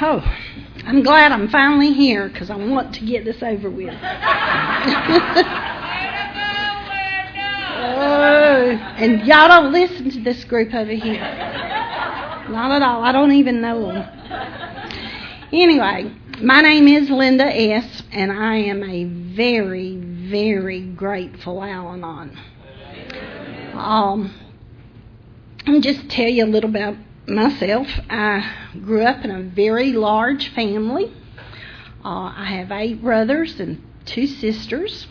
Oh, I'm glad I'm finally here because I want to get this over with. And y'all don't listen to this group over here. Not at all. I don't even know them. Anyway, my name is Linda S., and I am a very, very grateful Al-Anon. I'll just tell you a little about myself. I grew up in a very large family. I have 8 brothers and 2 sisters.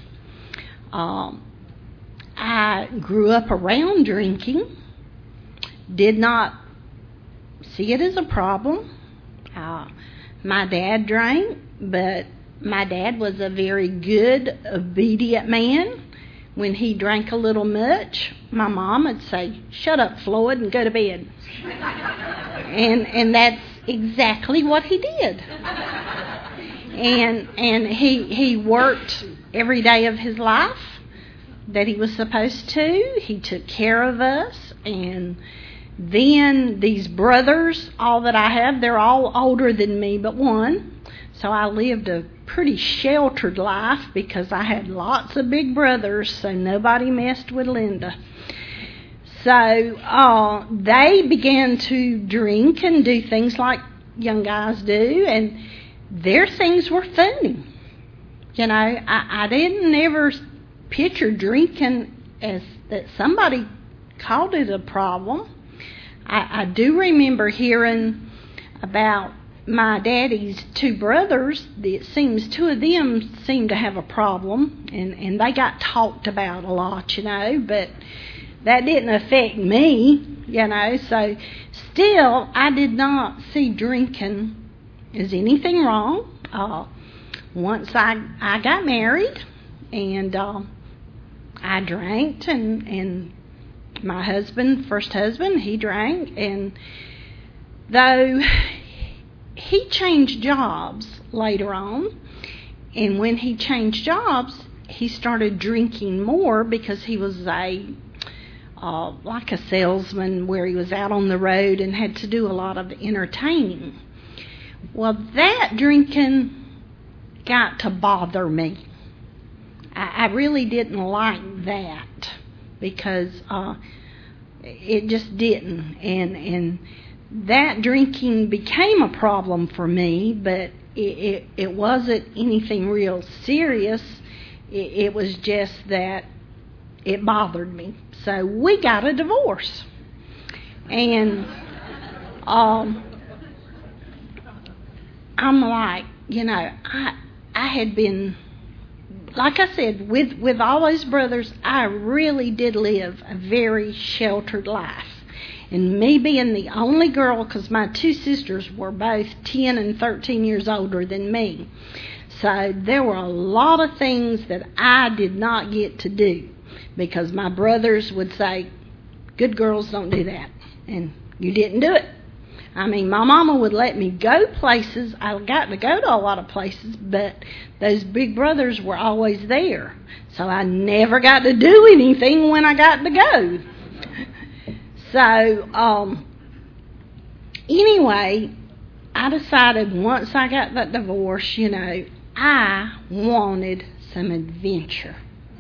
I grew up around drinking. Did not see it as a problem. My dad drank, but my dad was a very good, obedient man. When he drank a little much, my mom would say, "Shut up, Floyd, and go to bed." And that's exactly what he did. And he worked every day of his life that he was supposed to. He took care of us. And then these brothers, all that I have, they're all older than me but one. So I lived a pretty sheltered life because I had lots of big brothers, so nobody messed with Linda. So they began to drink and do things like young guys do, and their things were funny. You know, I didn't ever picture drinking as that somebody called it a problem. I do remember hearing about my daddy's 2 brothers. It seems 2 of them seemed to have a problem, and they got talked about a lot, you know, but that didn't affect me, you know. So still, I did not see drinking as anything wrong. Once I got married, and I drank, and my first husband, he drank, and though he changed jobs later on, and when he changed jobs, he started drinking more because he was like a salesman where he was out on the road and had to do a lot of entertaining. Well, that drinking got to bother me. I really didn't like that because it just didn't. And that drinking became a problem for me, but it wasn't anything real serious. It was just that it bothered me. So we got a divorce. And I'm like, you know, I had been, like I said, with all those brothers, I really did live a very sheltered life. And me being the only girl, because my 2 sisters were both 10 and 13 years older than me. So there were a lot of things that I did not get to do because my brothers would say, "Good girls don't do that." And you didn't do it. I mean, my mama would let me go places. I got to go to a lot of places, but those big brothers were always there. So I never got to do anything when I got to go. So, anyway, I decided once I got that divorce, you know, I wanted some adventure.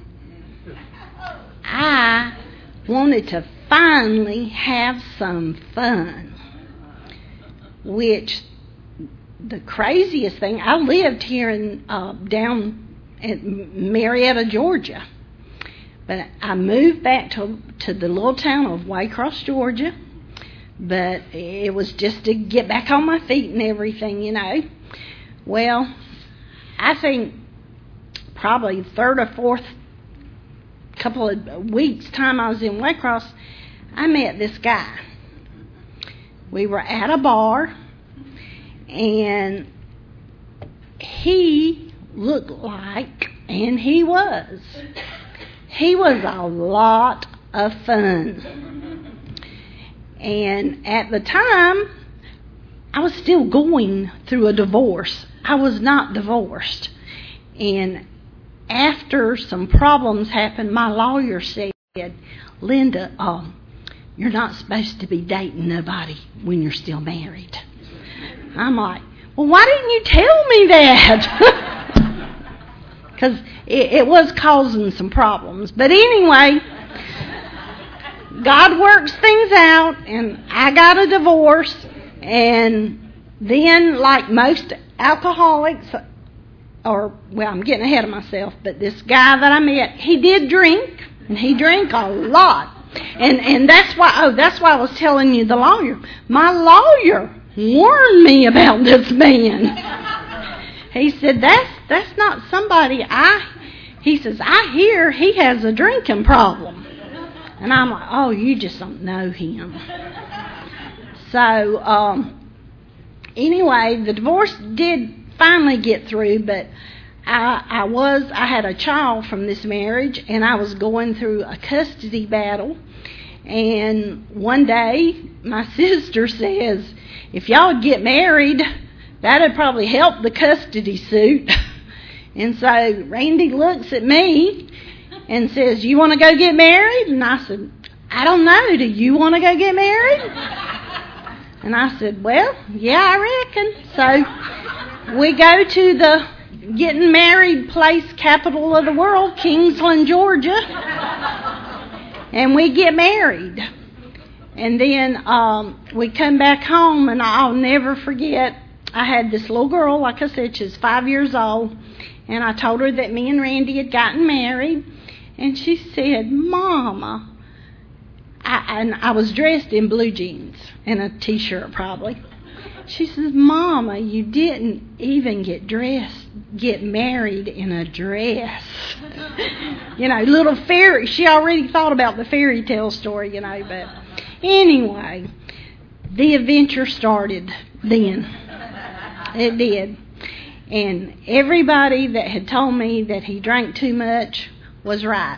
I wanted to finally have some fun. Which, the craziest thing, I lived here in down in Marietta, Georgia. But I moved back to the little town of Waycross, Georgia. But it was just to get back on my feet and everything, you know. Well, I think probably 3rd or 4th couple of weeks time I was in Waycross, I met this guy. We were at a bar, and he looked like, and he was a lot of fun. And at the time, I was still going through a divorce. I was not divorced. And after some problems happened, my lawyer said, "Linda, you're not supposed to be dating nobody when you're still married." I'm like, well, why didn't you tell me that? Because it was causing some problems. But anyway, God works things out, and I got a divorce. And then, like most alcoholics, I'm getting ahead of myself, but this guy that I met, he did drink, and he drank a lot. And that's why I was telling you the lawyer. My lawyer warned me about this man. He said, that's not somebody he says, I hear he has a drinking problem. And I'm like, oh, you just don't know him. So, anyway, the divorce did finally get through, but I had a child from this marriage, and I was going through a custody battle. And one day, my sister says, if y'all would get married, that'd probably help the custody suit. And so Randy looks at me and says, you want to go get married? And I said, I don't know. Do you want to go get married? And I said, well, yeah, I reckon. So we go to the getting married place, capital of the world, Kingsland, Georgia. And we get married. And then we come back home, and I'll never forget, I had this little girl, like I said, she was 5 years old, and I told her that me and Randy had gotten married, and she said, Mama, and I was dressed in blue jeans and a t-shirt probably. She says, Mama, you didn't even get married in a dress. Little fairy. She already thought about the fairy tale story, but anyway, the adventure started then. It did. And everybody that had told me that he drank too much was right.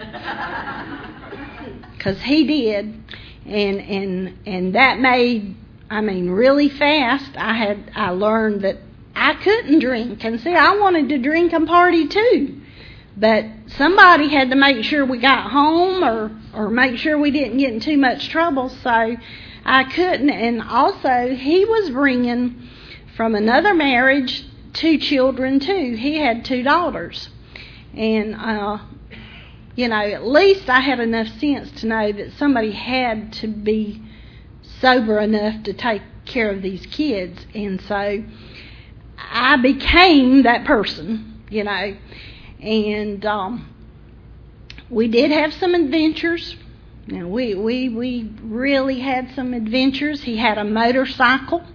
Because he did. And that made, really fast, I learned that I couldn't drink. And see, I wanted to drink and party too. But somebody had to make sure we got home or make sure we didn't get in too much trouble. So I couldn't. And also, he was bringing from another marriage 2 children too. He had 2 daughters. And, at least I had enough sense to know that somebody had to be sober enough to take care of these kids. And so I became that person, And we did have some adventures. We really had some adventures. He had a motorcycle.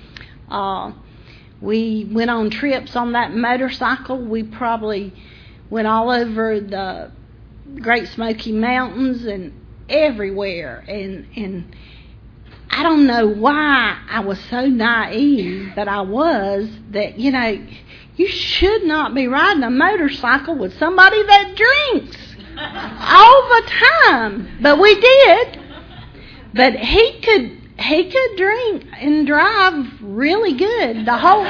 We went on trips on that motorcycle. We probably went all over the Great Smoky Mountains and everywhere. And I don't know why I was so naive that I was that, you should not be riding a motorcycle with somebody that drinks all the time. But we did. But he could drink and drive really good the whole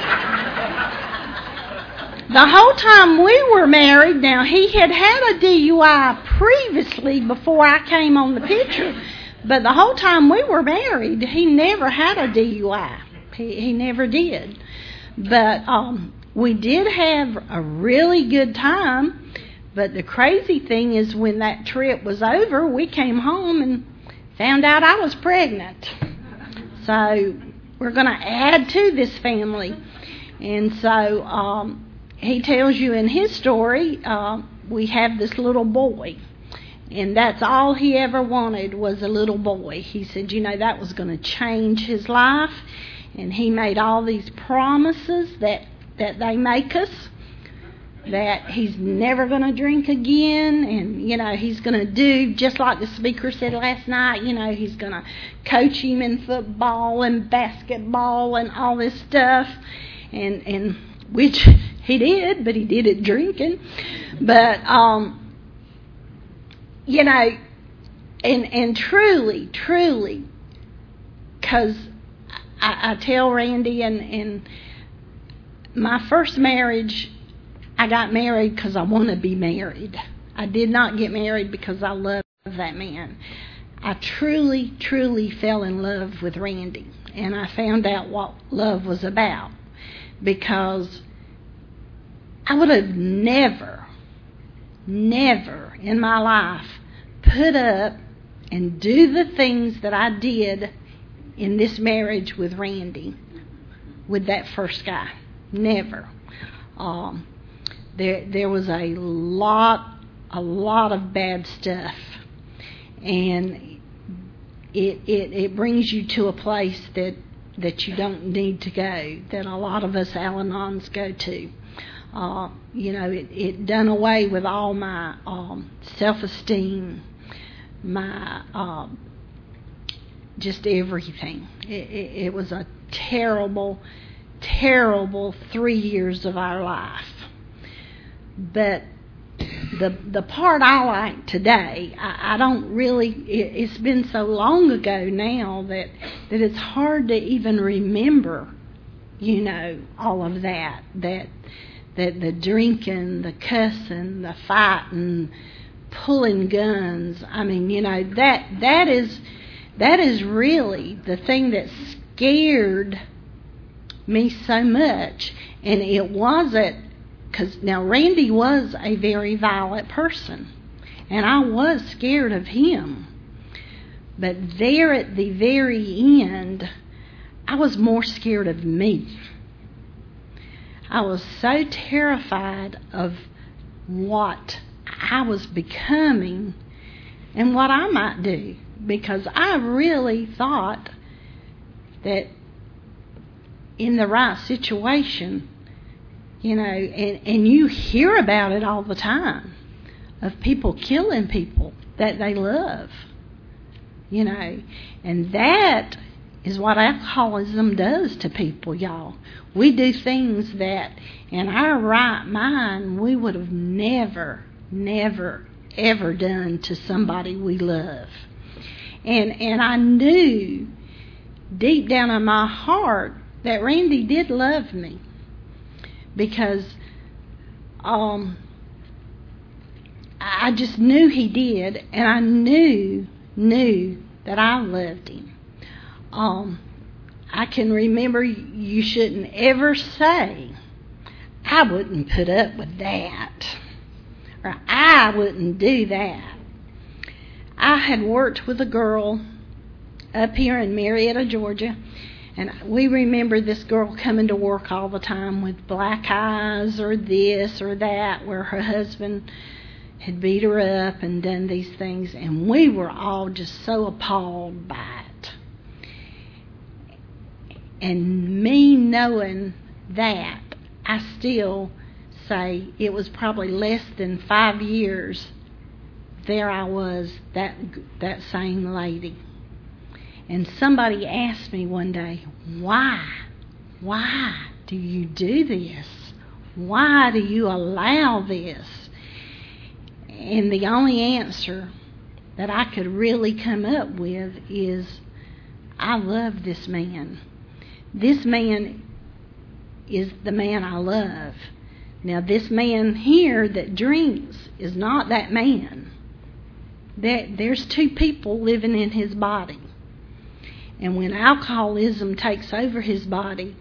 time we were married. Now, he had a DUI previously before I came on the picture, but the whole time we were married, he never had a DUI. He never did. But we did have a really good time. But the crazy thing is, when that trip was over, we came home and found out I was pregnant. So we're going to add to this family. And so he tells you in his story, we have this little boy. And that's all he ever wanted was a little boy. He said, that was going to change his life. And he made all these promises that they make us, that he's never going to drink again, and, he's going to do, just like the speaker said last night, he's going to coach him in football and basketball and all this stuff, and which he did, but he did it drinking. But, and truly, because I tell Randy, and my first marriage, I got married because I want to be married. I did not get married because I love that man. I truly, truly fell in love with Randy. And I found out what love was about. Because I would have never in my life put up and do the things that I did in this marriage with Randy, with that first guy. Never. There was a lot of bad stuff, and it brings you to a place that you don't need to go, that a lot of us Al-Anons go to. It done away with all my self-esteem, my just everything. It was a terrible 3 years of our life. But the part I like today, I don't really, it's been so long ago now that it's hard to even remember, all of that the drinking, the cussing, the fighting, pulling guns. I mean, that is really the thing that scared me so much. And it wasn't, because now Randy was a very violent person, and I was scared of him. But there at the very end, I was more scared of me. I was so terrified of what I was becoming and what I might do, because I really thought that in the right situation, and you hear about it all the time, of people killing people that they love, and that is what alcoholism does to people, y'all. We do things that in our right mind we would have never, ever done to somebody we love. And I knew deep down in my heart that Randy did love me, because I just knew he did, and I knew that I loved him. I can remember, you shouldn't ever say, I wouldn't put up with that, or I wouldn't do that. I had worked with a girl up here in Marietta, Georgia, and we remember this girl coming to work all the time with black eyes or this or that, where her husband had beat her up and done these things, and we were all just so appalled by it. And me knowing that, I still say it was probably less than 5 years there I was, that same lady. And somebody asked me one day, why do you do this? Why do you allow this? And the only answer that I could really come up with is, I love this man. This man is the man I love. Now, this man here that drinks is not that man. There's two people living in his body. And when alcoholism takes over his body,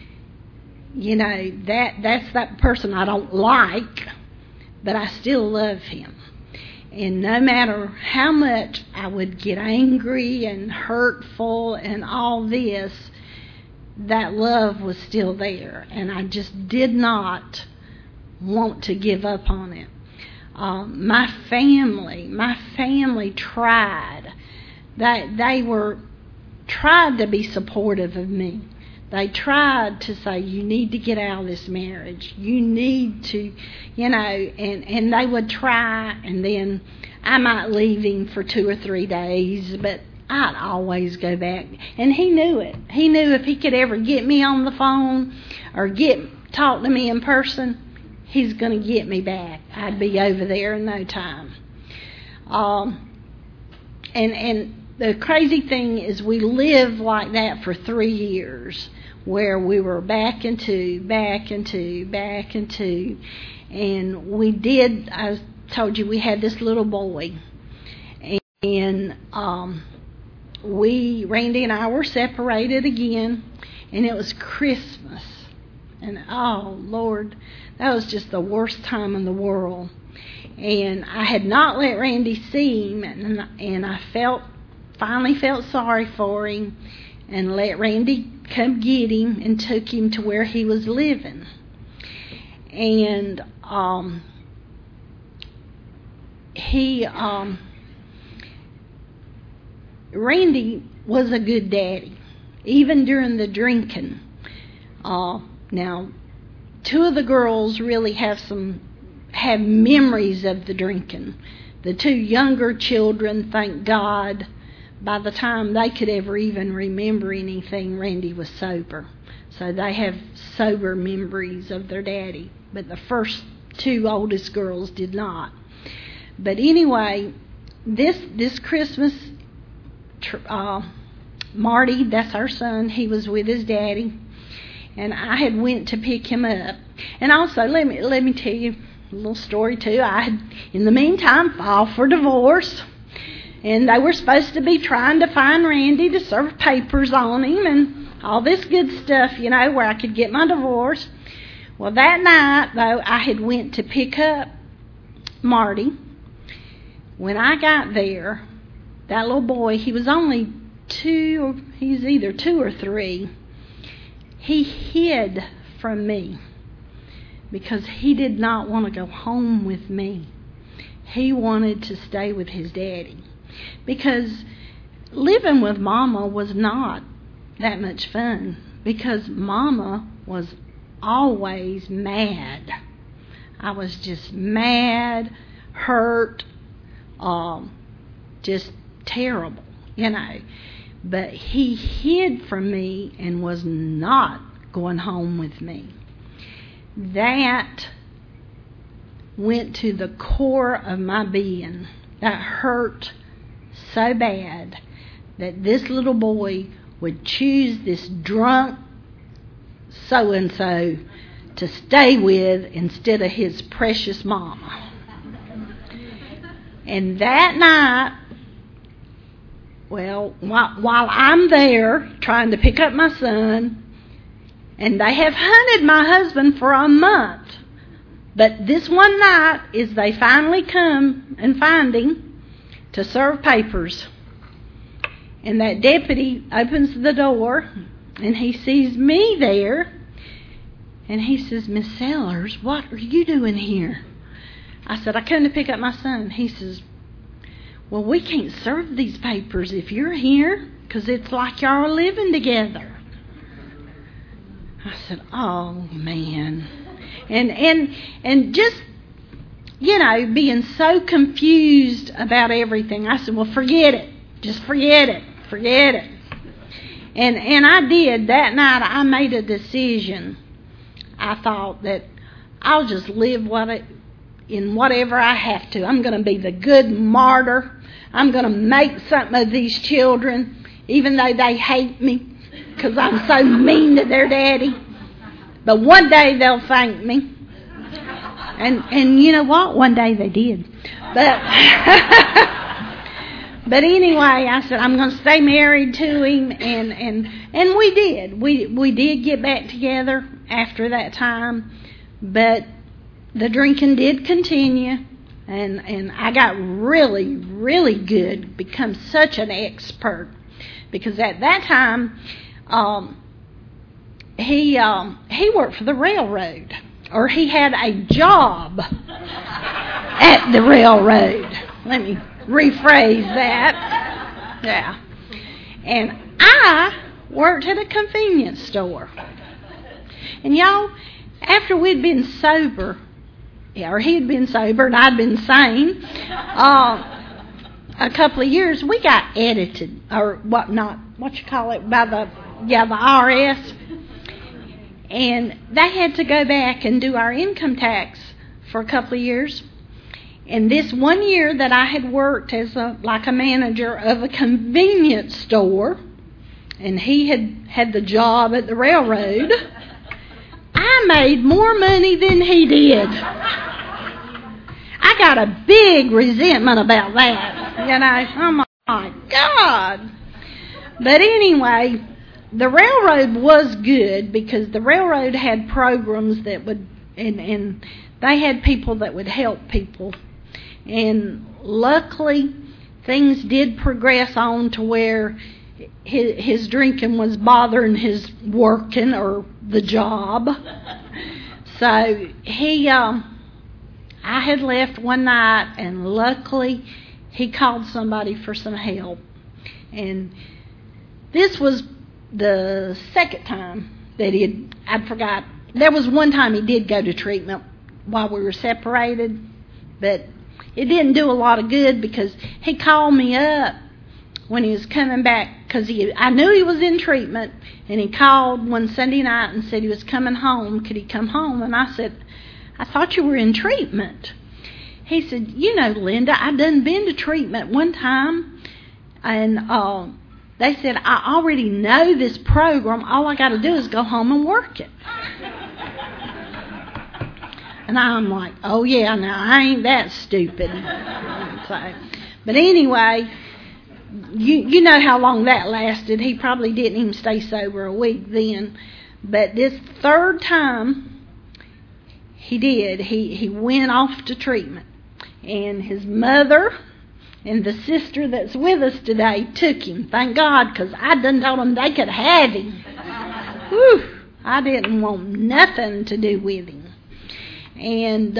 that's that person I don't like, but I still love him. And no matter how much I would get angry and hurtful and all this, that love was still there, and I just did not want to give up on it. My family tried. They tried to be supportive of me. They tried to say, you need to get out of this marriage. You need to, and they would try, and then I might leave him for 2 or 3 days, but I'd always go back. And he knew it. He knew if he could ever get me on the phone or talk to me in person, he's going to get me back. I'd be over there in no time. And the crazy thing is, we lived like that for 3 years, where we were back and two, and we did, I told you we had this little boy. And Randy and I were separated again, and it was Christmas. And oh, Lord, that was just the worst time in the world. And I had not let Randy see him, and I finally felt sorry for him, and let Randy come get him and took him to where he was living. And Randy was a good daddy, even during the drinking. Now, two of the girls really have memories of the drinking. The two younger children, thank God, by the time they could ever even remember anything, Randy was sober. So they have sober memories of their daddy. But the first two oldest girls did not. But anyway, this Christmas, Marty, that's our son, he was with his daddy. And I had went to pick him up. And also, let me tell you a little story too. I had, in the meantime, filed for divorce. And they were supposed to be trying to find Randy to serve papers on him and all this good stuff, where I could get my divorce. Well, that night, though, I had went to pick up Marty. When I got there, that little boy, he was only either 2 or 3. He hid from me because he did not want to go home with me. He wanted to stay with his daddy. Because living with Mama was not that much fun, because Mama was always mad. I was just mad, hurt, just terrible, But he hid from me and was not going home with me. That went to the core of my being. That hurt so bad that this little boy would choose this drunk so-and-so to stay with instead of his precious mama. And that night, well, while I'm there trying to pick up my son, and they have hunted my husband for a month, but this one night is they finally come and find him to serve papers. And that deputy opens the door, and he sees me there, and he says, "Miss Sellers, what are you doing here?" I said, "I come to pick up my son." He says, "Well, we can't serve these papers if you're here, because it's like y'all are living together." I said, "Oh, man." And just, being so confused about everything, I said, "Well, forget it. Just forget it. Forget it." And I did. That night I made a decision. I thought that I'll just live in whatever I have to. I'm going to be the good martyr. I'm going to make something of these children, even though they hate me, because I'm so mean to their daddy. But one day they'll thank me. And you know what? One day they did. But anyway, I said, I'm going to stay married to him. And we did. We did get back together after that time. But the drinking did continue. And I got really, really good, become such an expert. Because at that time, he worked for the railroad. Or he had a job at the railroad. Let me rephrase that. Yeah. And I worked at a convenience store. And y'all, after we'd been sober, or he'd been sober and I'd been sane, a couple of years, we got edited, or what you call it, by the IRS. And they had to go back and do our income tax for a couple of years. And this one year that I had worked as a manager of a convenience store, and he had the job at the railroad, I made more money than he did. I I got a big resentment about that. You know, oh my God. But anyway, the railroad was good because the railroad had programs that would, and they had people that would help people. And luckily, things did progress on to where his drinking was bothering his working or the job. So I had left one night, and luckily he called somebody for some help. And this was the second time that I forgot. There was one time he did go to treatment while we were separated, but it didn't do a lot of good because he called me up when he was coming back because I knew he was in treatment, and he called one Sunday night and said he was coming home. Could he come home? And I said, I thought you were in treatment. He said, you know, Linda, I done been to treatment one time, and they said, I already know this program. All I got to do is go home and work it. And I'm like, oh, yeah, now, I ain't that stupid. So, but anyway, you know how long that lasted. He probably didn't even stay sober a week then. But this third time, he did. He went off to treatment. And his mother and the sister that's with us today took him. Thank God, because I done told them they could have him. Whew, I didn't want nothing to do with him. And,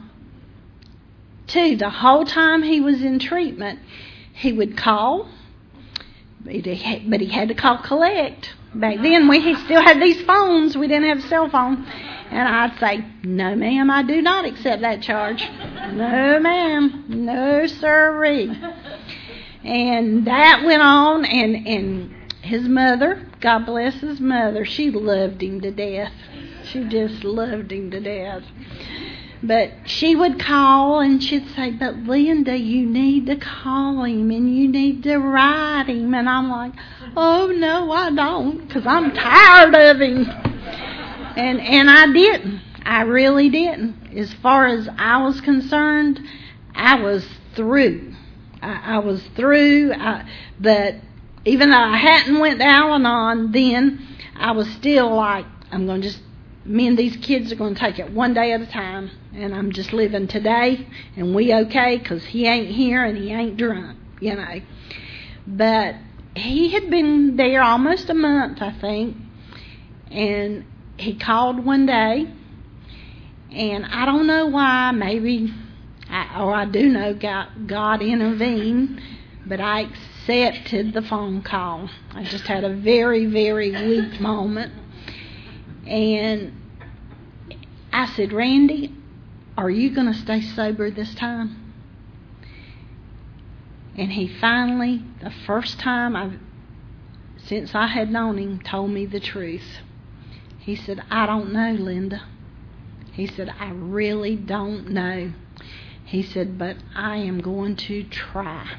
too, the whole time he was in treatment, he would call, but he had to call collect. Back then, he still had these phones. We didn't have cell phone. And I'd say, no, ma'am, I do not accept that charge. No, ma'am. No, sirree. And that went on, and his mother, God bless his mother, she loved him to death. She just loved him to death. But she would call and she'd say, but Linda, you need to call him and you need to write him. And I'm like, oh, no, I don't, because I'm tired of him. And I didn't. I really didn't. As far as I was concerned, I was through. I was through. But even though I hadn't went to Al-Anon then, I was still like, me and these kids are going to take it one day at a time. And I'm just living today, and we okay, because he ain't here and he ain't drunk, you know. But he had been there almost a month, I think. And he called one day, and I don't know why, maybe, I do know God intervened, but I accepted the phone call. I just had a very, very weak moment. And I said, Randy, are you going to stay sober this time? And he finally, the first time since I had known him, told me the truth. He said, I don't know, Linda. He said, I really don't know. He said, but I am going to try.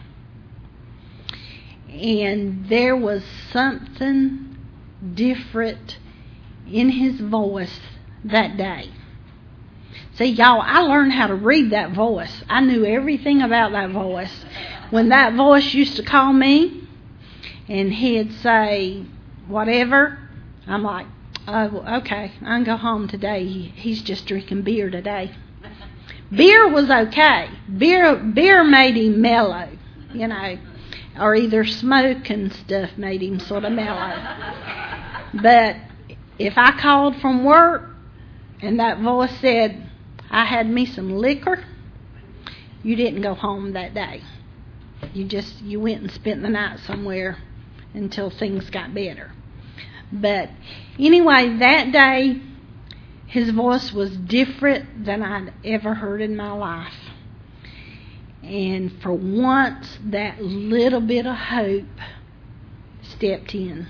And there was something different in his voice that day. See, y'all, I learned how to read that voice. I knew everything about that voice. When that voice used to call me, and he'd say, whatever, I'm like, oh, okay, I can go home today. He's just drinking beer today. Beer was okay. Beer made him mellow, you know, or either smoke and stuff made him sort of mellow. But if I called from work and that voice said, I had me some liquor, you didn't go home that day. You went and spent the night somewhere until things got better. But anyway, that day, his voice was different than I'd ever heard in my life. And for once, that little bit of hope stepped in.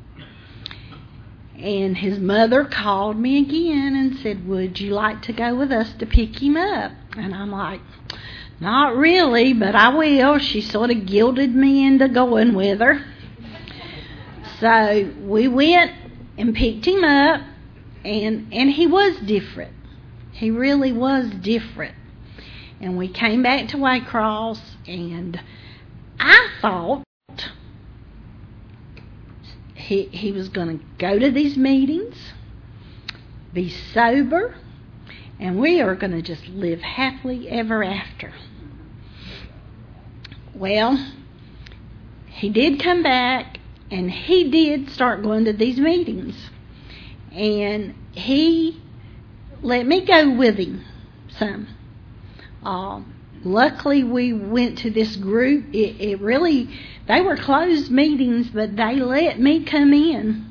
And his mother called me again and said, would you like to go with us to pick him up? And I'm like, not really, but I will. She sort of guilted me into going with her. So we went and picked him up, and he was different. He really was different. And we came back to Waycross, and I thought he was going to go to these meetings, be sober, and we are going to just live happily ever after. Well, he did come back, and he did start going to these meetings. And he let me go with him some. Luckily, we went to this group. It really, they were closed meetings, but they let me come in.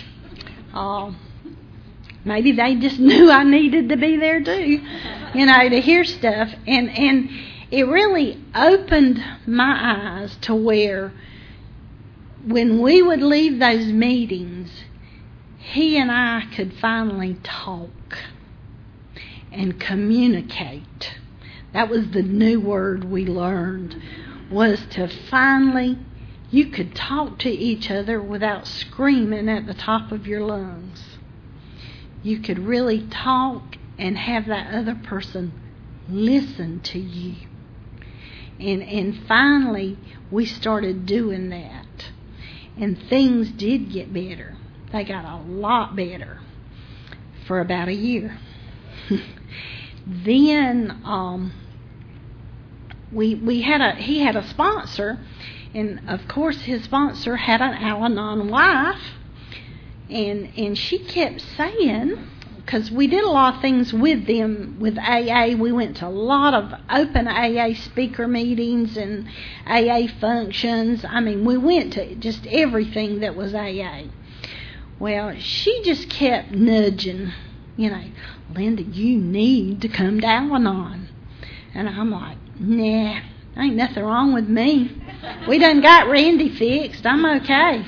Maybe they just knew I needed to be there too, to hear stuff. And it really opened my eyes to where when we would leave those meetings, he and I could finally talk and communicate. That was the new word we learned, was to finally, you could talk to each other without screaming at the top of your lungs. You could really talk and have that other person listen to you. And finally, we started doing that. And things did get better. They got a lot better for about a year. Then he had a sponsor, and of course his sponsor had an Al-Anon wife, and she kept saying, because we did a lot of things with them with AA. We went to a lot of open AA speaker meetings and AA functions. I mean, we went to just everything that was AA. Well, she just kept nudging, Linda, you need to come to Al-Anon. And I'm like, nah, ain't nothing wrong with me. We done got Randy fixed. I'm okay,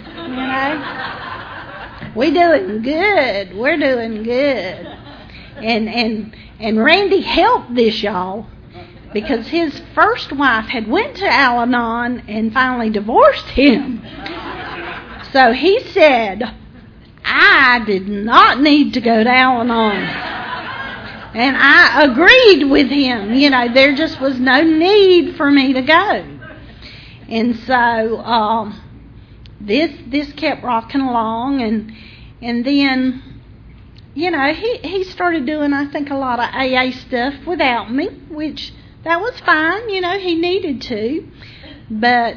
We doing good. We're doing good. And Randy helped this, y'all, because his first wife had went to Al-Anon and finally divorced him. So he said, I did not need to go to Al-Anon. And I agreed with him. There just was no need for me to go. And so this kept rocking along, and then, he started doing, I think, a lot of AA stuff without me, which that was fine. He needed to. But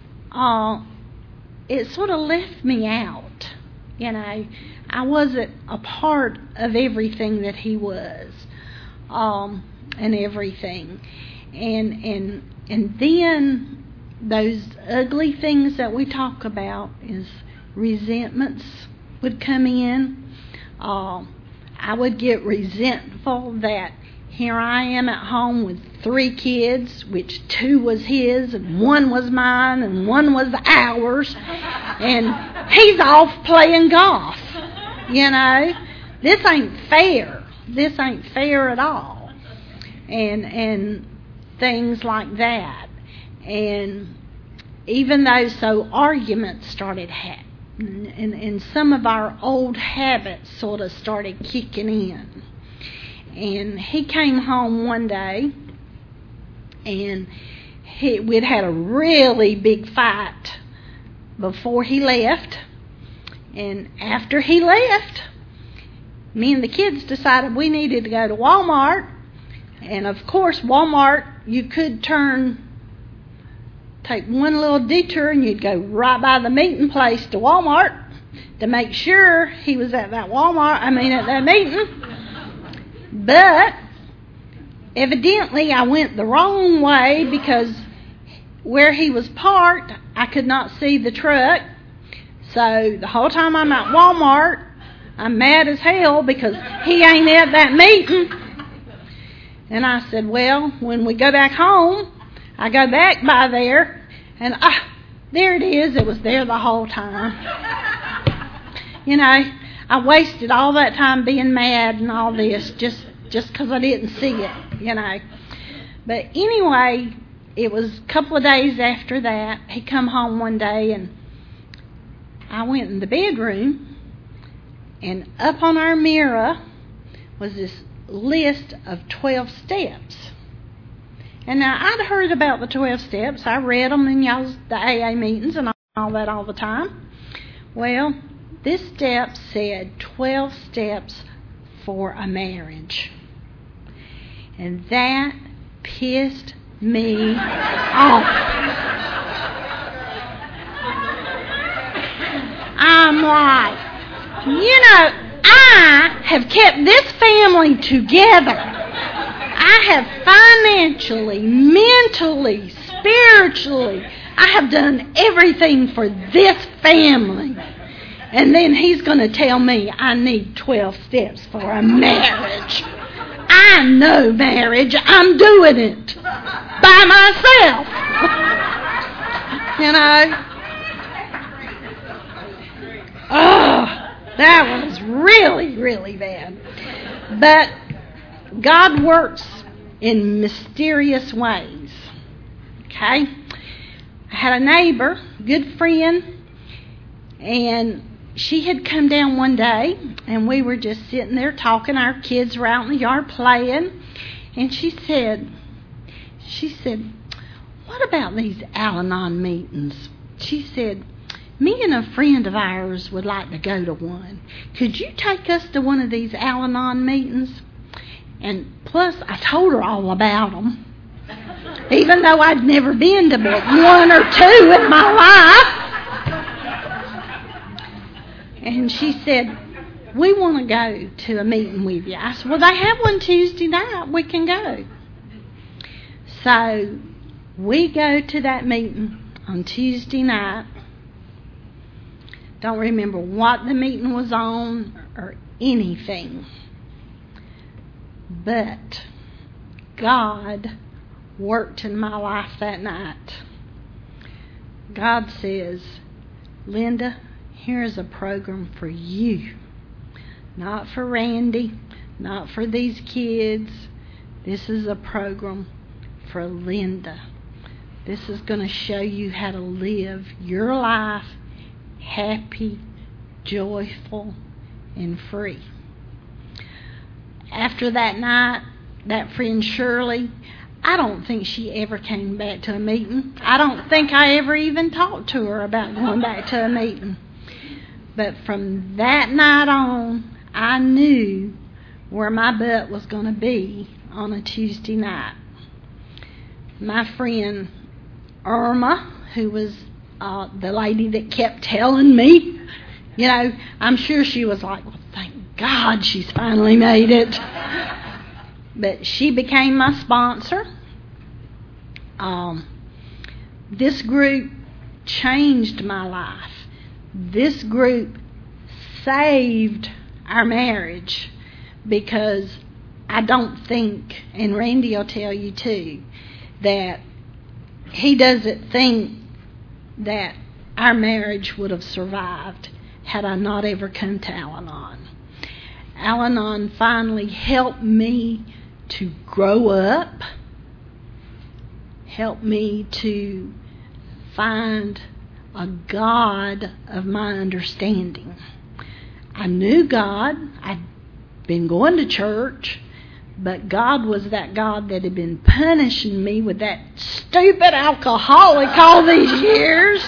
it sort of left me out. I wasn't a part of everything that he was, and everything. And then those ugly things that we talk about is resentments would come in. I would get resentful that here I am at home with 3 kids, which 2 was his and 1 was mine and 1 was ours, and he's off playing golf. This ain't fair. This ain't fair at all. And things like that. And even though arguments started happening, and some of our old habits sort of started kicking in. And he came home one day, and we'd had a really big fight before he left. And after he left, me and the kids decided we needed to go to Walmart. And of course, Walmart, you could take one little detour and you'd go right by the meeting place to Walmart to make sure he was at that at that meeting. But evidently I went the wrong way, because where he was parked, I could not see the truck. So the whole time I'm at Walmart, I'm mad as hell because he ain't at that meeting. And I said, well, when we go back home, I go back by there, and there it is. It was there the whole time. I wasted all that time being mad and all this just because I didn't see it, But anyway, it was a couple of days after that. He come home one day, and I went in the bedroom, and up on our mirror was this list of 12 steps. And now I'd heard about the 12 steps. I read them in the AA meetings and all that all the time. Well, this step said 12 steps for a marriage. And that pissed me off. I'm like, I have kept this family together. I have financially, mentally, spiritually, I have done everything for this family. And then he's going to tell me I need 12 steps for a marriage. I know marriage. I'm doing it by myself. Oh, that was really, really bad. But God works in mysterious ways. Okay? I had a neighbor, good friend, and she had come down one day, and we were just sitting there talking. Our kids were out in the yard playing, and she said, what about these Al-Anon meetings? She said, me and a friend of ours would like to go to one. Could you take us to one of these Al-Anon meetings? And plus, I told her all about them, even though I'd never been to but one or two in my life. And she said, we want to go to a meeting with you. I said, well, they have one Tuesday night. We can go. So we go to that meeting on Tuesday night. Don't remember what the meeting was on or anything. But God worked in my life that night. God says, Linda, here's a program for you. Not for Randy, not for these kids. This is a program for Linda. This is going to show you how to live your life happy, joyful, and free. After that night, that friend Shirley, I don't think she ever came back to a meeting. I don't think I ever even talked to her about going back to a meeting. But from that night on, I knew where my butt was going to be on a Tuesday night. My friend Irma, who was the lady that kept telling me, I'm sure she was like, well, thank God she's finally made it. But she became my sponsor. This group changed my life. This group saved our marriage, because I don't think, and Randy will tell you too, that he doesn't think that our marriage would have survived had I not ever come to Al-Anon. Al-Anon finally helped me to grow up, helped me to find a God of my understanding. I knew God. I'd been going to church, but God was that God that had been punishing me with that stupid alcoholic all these years,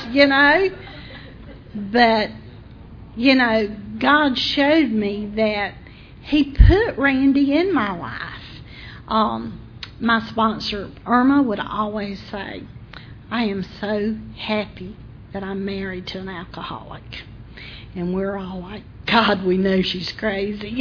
But, God showed me that He put Randy in my life. My sponsor, Irma, would always say, I am so happy that I'm married to an alcoholic. And we're all like, God, we know she's crazy.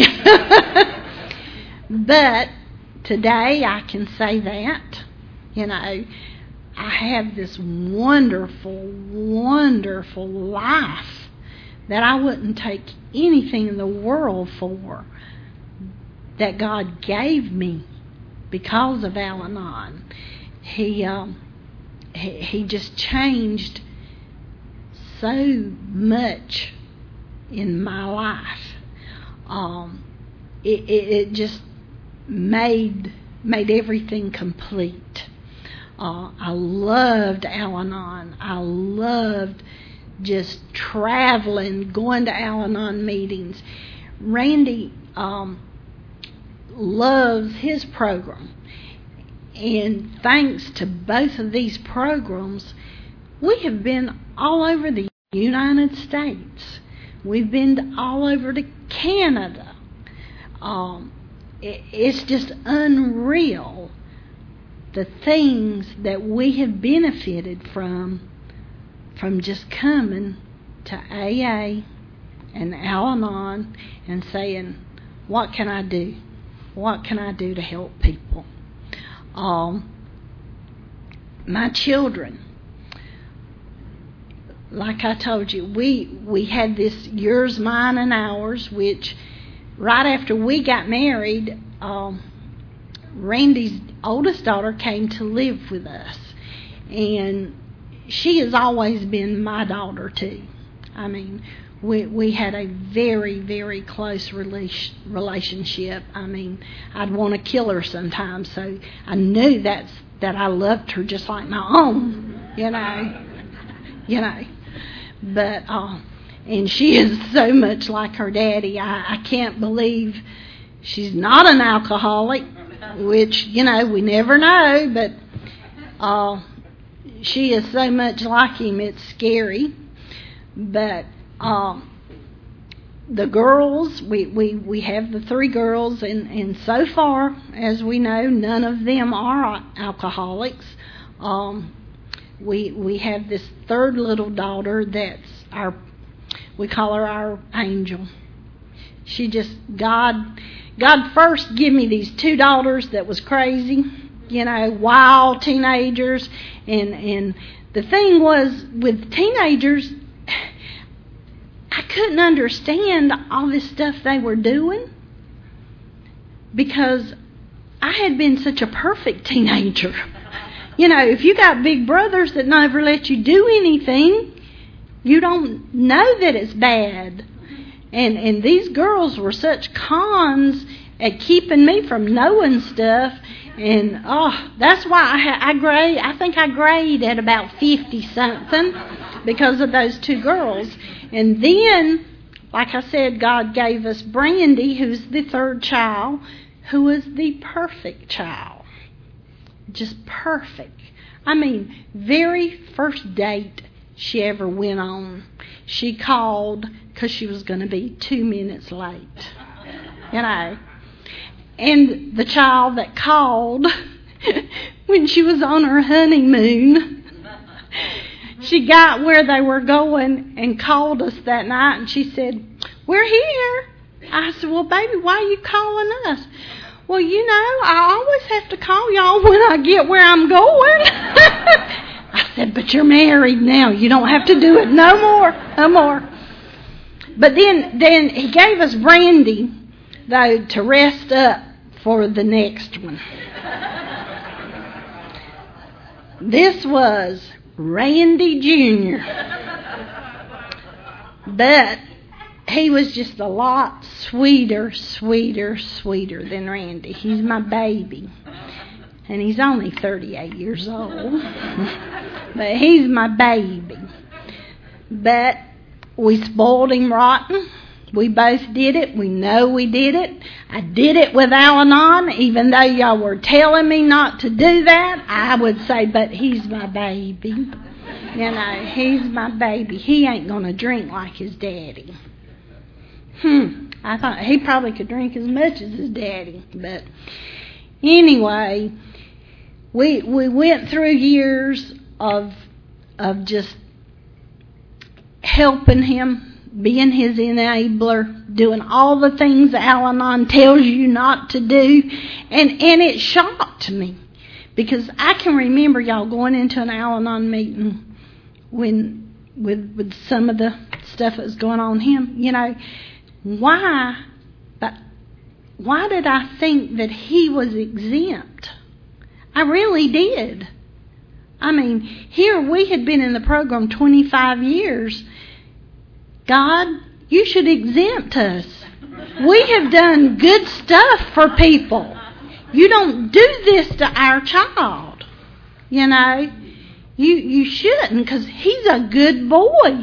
But today I can say that, I have this wonderful, wonderful life that I wouldn't take anything in the world for, that God gave me because of Al-Anon. He just changed so much in my life. It just made everything complete. I loved Al-Anon. I loved just traveling, going to Al-Anon meetings. Randy loves his program. And thanks to both of these programs, we have been all over the United States. We've been all over to Canada. It's just unreal the things that we have benefited from just coming to AA and Al-Anon and saying, what can I do? What can I do to help people? My children, like I told you, we had this yours, mine, and ours, which right after we got married, Randy's oldest daughter came to live with us. And she has always been my daughter, too. I mean, we had a very, very close relationship. I mean, I'd want to kill her sometimes, so I knew that I loved her just like my own, you know. But, and she is so much like her daddy. I can't believe she's not an alcoholic, which, we never know, but she is so much like him, it's scary. But the girls, we have the 3 girls, and so far, as we know, none of them are alcoholics. We have this 3rd little daughter that's we call her our angel. She just, God first gave me these 2 daughters that was crazy, wild teenagers, and the thing was, with teenagers, I couldn't understand all this stuff they were doing because I had been such a perfect teenager. If you got big brothers that never let you do anything, you don't know that it's bad. And these girls were such cons at keeping me from knowing stuff. And, that's why I think I grade at about 50-something because of those 2 girls. And then, like I said, God gave us Brandy, who's the 3rd child, who is the perfect child. Just perfect. I mean, very first date she ever went on, she called because she was going to be 2 minutes late. And the child that called when she was on her honeymoon, she got where they were going and called us that night, and she said, "We're here." I said, "Well, baby, why are you calling us?" "Well, I always have to call y'all when I get where I'm going." I said, "But you're married now. You don't have to do it no more. But then he gave us Brandy, though, to rest up for the next one. This was Randy Jr. But he was just a lot sweeter than Randy. He's my baby. And he's only 38 years old. But he's my baby. But we spoiled him rotten. We both did it. We know we did it. I did it with Al-Anon, even though y'all were telling me not to do that. I would say, but he's my baby. He's my baby. He ain't going to drink like his daddy. I thought he probably could drink as much as his daddy. But anyway, we went through years of just helping him, being his enabler, doing all the things Al-Anon tells you not to do. And it shocked me. Because I can remember y'all going into an Al-Anon meeting when with some of the stuff that was going on him. Why did I think that he was exempt? I really did. I mean, here we had been in the program 25 years. God, you should exempt us. We have done good stuff for people. You don't do this to our child. You shouldn't, because he's a good boy.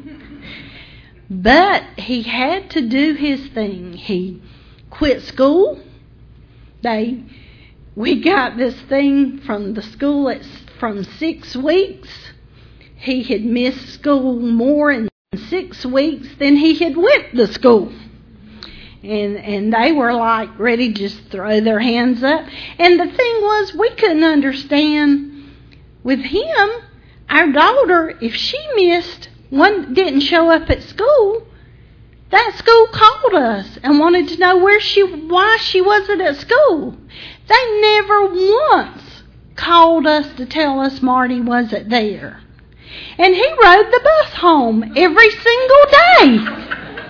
But he had to do his thing. He quit school. They we got this thing from the school from 6 weeks. He had missed school more in 6 weeks than he had went to school. And they were like ready to just throw their hands up. And the thing was, we couldn't understand with him, our daughter, if she didn't show up at school, that school called us and wanted to know why she wasn't at school. They never once called us to tell us Marty wasn't there. And he rode the bus home every single day.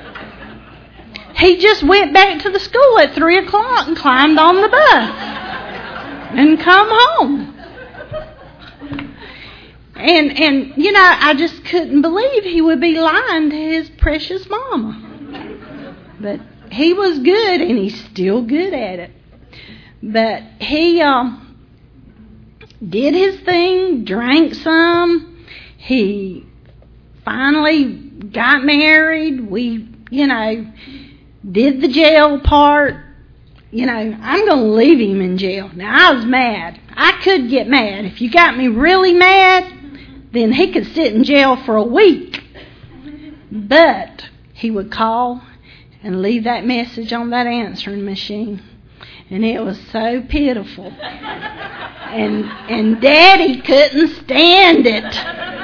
He just went back to the school at 3 o'clock and climbed on the bus and come home. And I just couldn't believe he would be lying to his precious mama. But he was good, and he's still good at it. But he did his thing, drank some. He finally got married. We, did the jail part. I'm going to leave him in jail. Now, I was mad. I could get mad. If you got me really mad, then he could sit in jail for a week. But he would call and leave that message on that answering machine. And it was so pitiful. And Daddy couldn't stand it.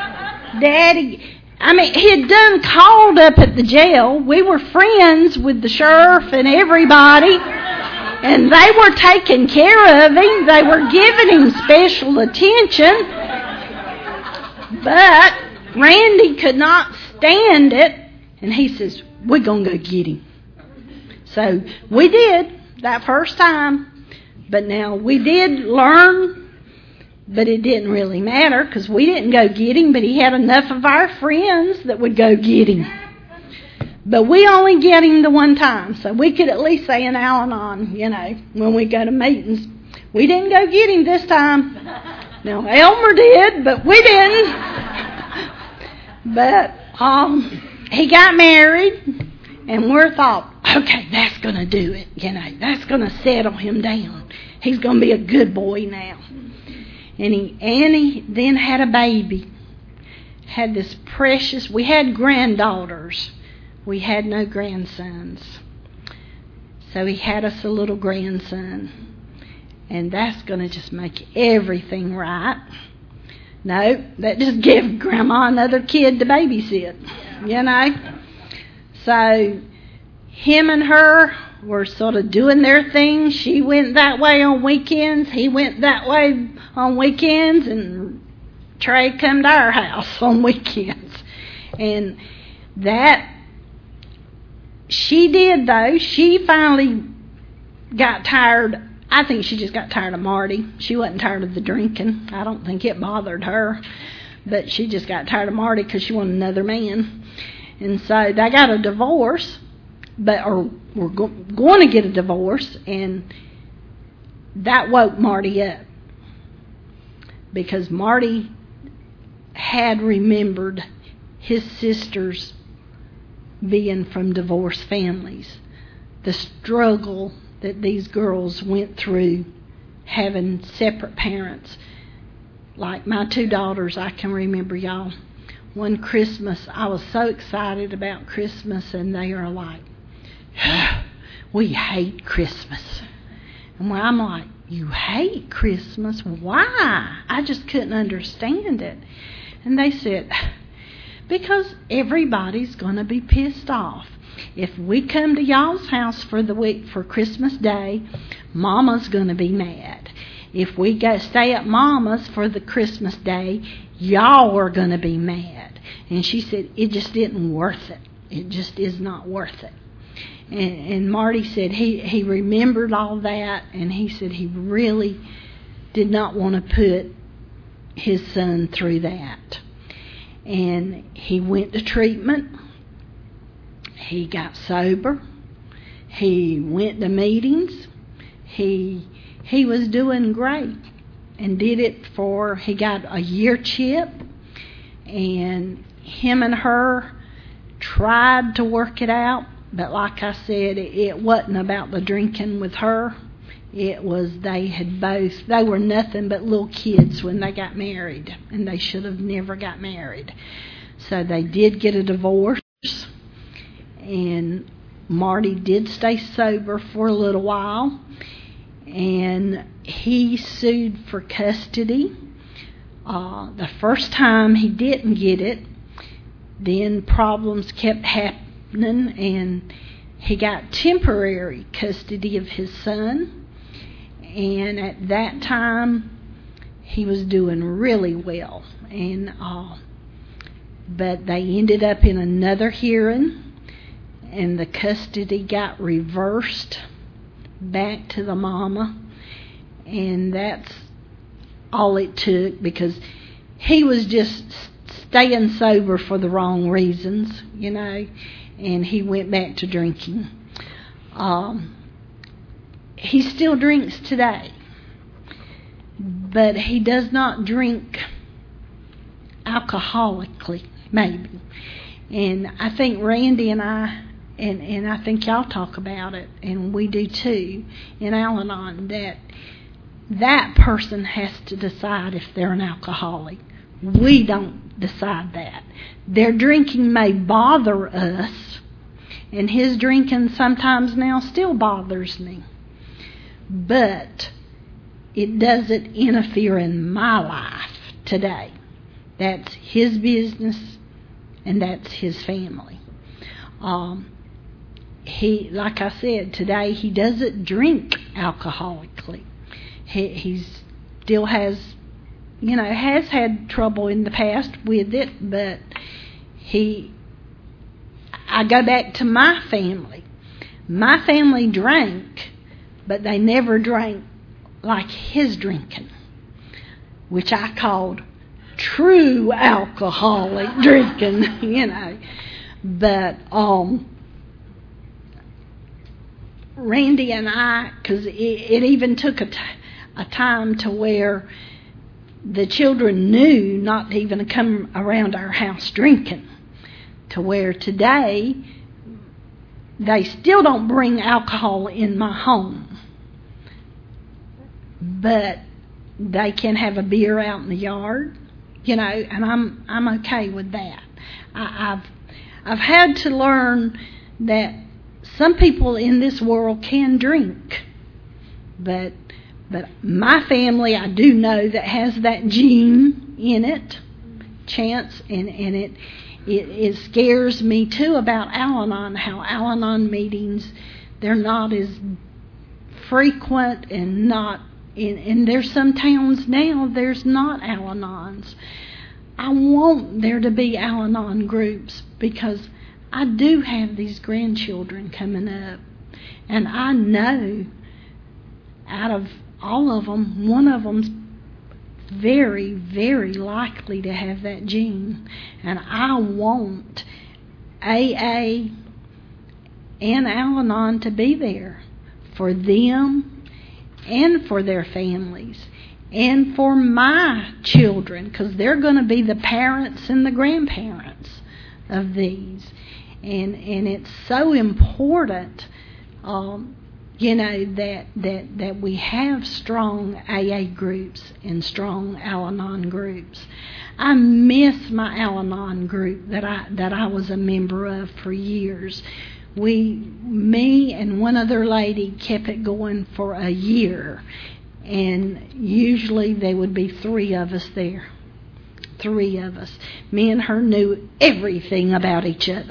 He had done called up at the jail. We were friends with the sheriff and everybody. And they were taking care of him. They were giving him special attention. But Randy could not stand it. And he says, we're going to go get him. So we did that first time. But now we did learn, but it didn't really matter because we didn't go get him, but he had enough of our friends that would go get him. But we only get him the one time, so we could at least say an Al-Anon, when we go to meetings. We didn't go get him this time. Now, Elmer did, but we didn't. But he got married. And we thought, okay, that's going to do it. That's going to settle him down. He's going to be a good boy now. And he then had a baby. Had this precious, we had granddaughters. We had no grandsons. So he had us a little grandson. And that's going to just make everything right. No, that just gave Grandma another kid to babysit, So him and her were sort of doing their thing. She went that way on weekends. He went that way on weekends. And Trey come to our house on weekends. And that she did, though. She finally got tired. I think she just got tired of Marty. She wasn't tired of the drinking. I don't think it bothered her. But she just got tired of Marty because she wanted another man. And so they got a divorce, or were going to get a divorce, and that woke Marty up. Because Marty had remembered his sisters being from divorced families. The struggle that these girls went through having separate parents. Like my 2 daughters, I can remember, y'all. One Christmas, I was so excited about Christmas, and they are like, we hate Christmas. And I'm like, you hate Christmas? Why? I just couldn't understand it. And they said, because everybody's going to be pissed off. If we come to y'all's house for the week for Christmas Day, Mama's going to be mad. If we go stay at Mama's for the Christmas Day, y'all are going to be mad. And she said, it just isn't worth it. It just is not worth it. And Marty said he remembered all that, and he said he really did not want to put his son through that. And he went to treatment. He got sober. He went to meetings. He was doing great, and did it he got a year chip, and him and her tried to work it out, but like I said, it wasn't about the drinking with her. It was they were nothing but little kids when they got married, and they should have never got married. So they did get a divorce, and Marty did stay sober for a little while, and he sued for custody. The first time he didn't get it, then problems kept happening, and he got temporary custody of his son. And at that time, he was doing really well. But they ended up in another hearing, and the custody got reversed back to the mama. And that's all it took, because he was just staying sober for the wrong reasons, and he went back to drinking. He still drinks today, but he does not drink alcoholically, maybe. And I think Randy and I, and I think y'all talk about it, and we do too, in Al-Anon, that person has to decide if they're an alcoholic. We don't decide that. Their drinking may bother us, and his drinking sometimes now still bothers me. But it doesn't interfere in my life today. That's his business, and that's his family. He, like I said, today he doesn't drink alcoholically. He still has had trouble in the past with it, but I go back to my family. My family drank, but they never drank like his drinking, which I called true alcoholic drinking, But Randy and I, because it even took a time to where the children knew not to even come around our house drinking, to where today they still don't bring alcohol in my home, but they can have a beer out in the yard, and I'm okay with that. I've had to learn that some people in this world can drink, but my family, I do know that has that gene in it, Chance, and it scares me too about Al-Anon, how Al-Anon meetings, they're not as frequent, and not and there's some towns now there's not Al-Anons. I want there to be Al-Anon groups, because I do have these grandchildren coming up, and I know out of all of them, one of them's very, very likely to have that gene. And I want AA and Al-Anon to be there for them and for their families and for my children, because they're going to be the parents and the grandparents of these. And it's so important that we have strong AA groups and strong Al-Anon groups. I miss my Al-Anon group that I was a member of for years. Me and one other lady kept it going for a year, and usually there would be 3 of us there. 3 of us. Me and her knew everything about each other.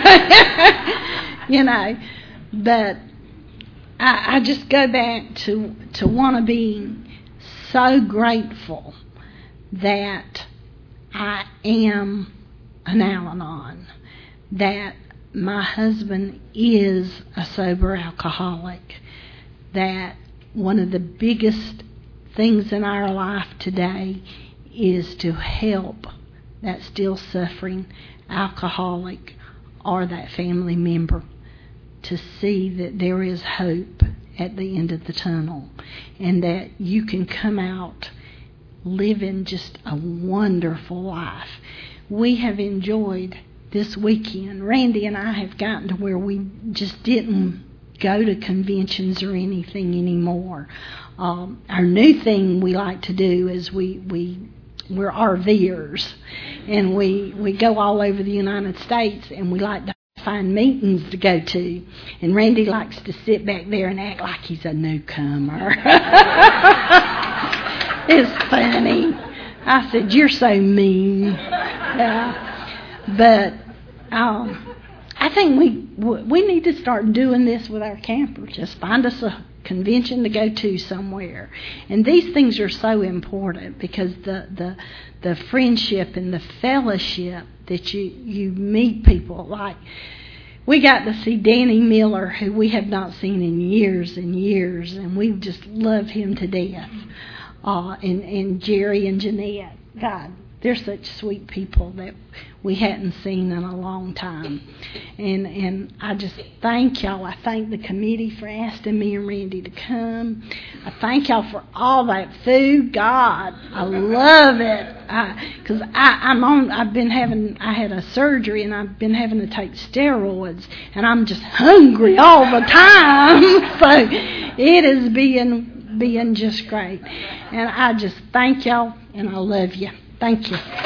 But I just go back to want to be so grateful that I am an Al-Anon, that my husband is a sober alcoholic, that one of the biggest things in our life today is to help that still suffering alcoholic or that family member to see that there is hope at the end of the tunnel, and that you can come out living just a wonderful life. We have enjoyed this weekend. Randy and I have gotten to where we just didn't go to conventions or anything anymore. Our new thing we like to do is we're RVers, and we go all over the United States, and we like to find meetings to go to. And Randy likes to sit back there and act like he's a newcomer. It's funny. I said, "You're so mean." But I think we need to start doing this with our campers. Just find us a convention to go to somewhere. And these things are so important because the friendship and the fellowship that you meet people. Like, we got to see Danny Miller, who we have not seen in years and years, and we just love him to death. And Jerry and Jeanette. God, they're such sweet people that we hadn't seen in a long time. And I just thank y'all. I thank the committee for asking me and Randy to come. I thank y'all for all that food. God, I love it. Because I had a surgery, and I've been having to take steroids, and I'm just hungry all the time. So it is being just great. And I just thank y'all, and I love you. Thank you.